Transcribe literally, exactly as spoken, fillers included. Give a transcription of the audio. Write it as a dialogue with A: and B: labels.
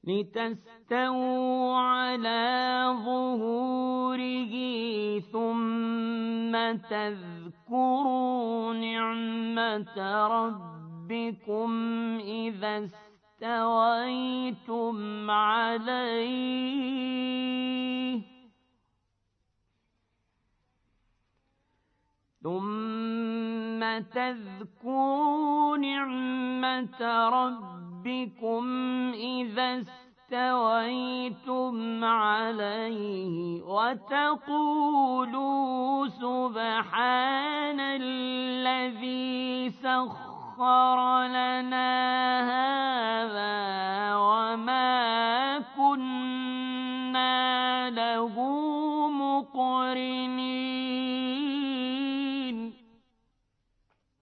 A: لتستووا على ظهوره ثم تذكروا نعمة ربكم إذا استويتم عليه ثم تذكروا نعمة ربكم إذا استويتم عليه وتقولوا سبحان الذي سخر لنا هذا